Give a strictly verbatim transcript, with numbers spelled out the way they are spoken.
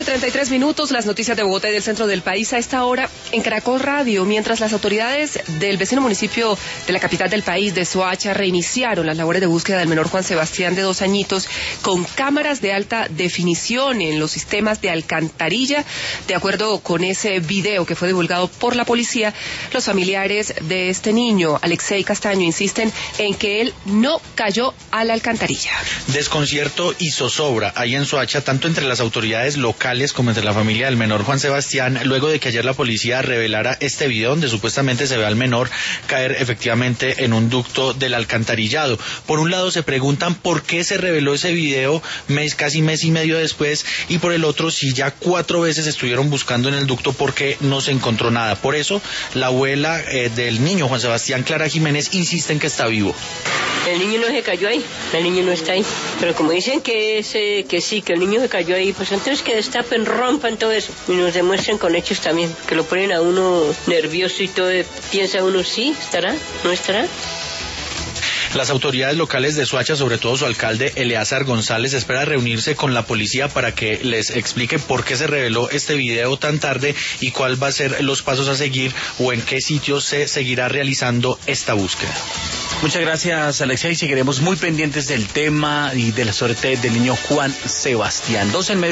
treinta y tres minutos, las noticias de Bogotá y del centro del país a esta hora en Caracol Radio, mientras las autoridades del vecino municipio de la capital del país, de Soacha, reiniciaron las labores de búsqueda del menor Juan Sebastián de dos añitos con cámaras de alta definición en los sistemas de alcantarilla. De acuerdo con ese video que fue divulgado por la policía, los familiares de este niño, Alexei Castaño, insisten en que él no cayó a la alcantarilla. Desconcierto y zozobra hay en Soacha, tanto entre las autoridades locales como entre la familia del menor Juan Sebastián, luego de que ayer la policía revelara este video donde supuestamente se ve al menor caer efectivamente en un ducto del alcantarillado. Por un lado se preguntan por qué se reveló ese video mes, casi mes y medio después, y por el otro si ya cuatro veces estuvieron buscando en el ducto porque no se encontró nada. Por eso la abuela eh, del niño Juan Sebastián, Clara Jiménez, insiste en que está vivo. El niño no se cayó ahí, el niño no está ahí, pero como dicen que ese, que sí, que el niño se cayó ahí, pues entonces que destapen, rompan todo eso y nos demuestren con hechos también, que lo ponen a uno nervioso y todo, piensa uno, sí, estará, no estará. Las autoridades locales de Soacha, sobre todo su alcalde Eleazar González, espera reunirse con la policía para que les explique por qué se reveló este video tan tarde y cuál va a ser los pasos a seguir o en qué sitios se seguirá realizando esta búsqueda. Muchas gracias, Alexei. Seguiremos muy pendientes del tema y de la suerte del niño Juan Sebastián. Dos en medio.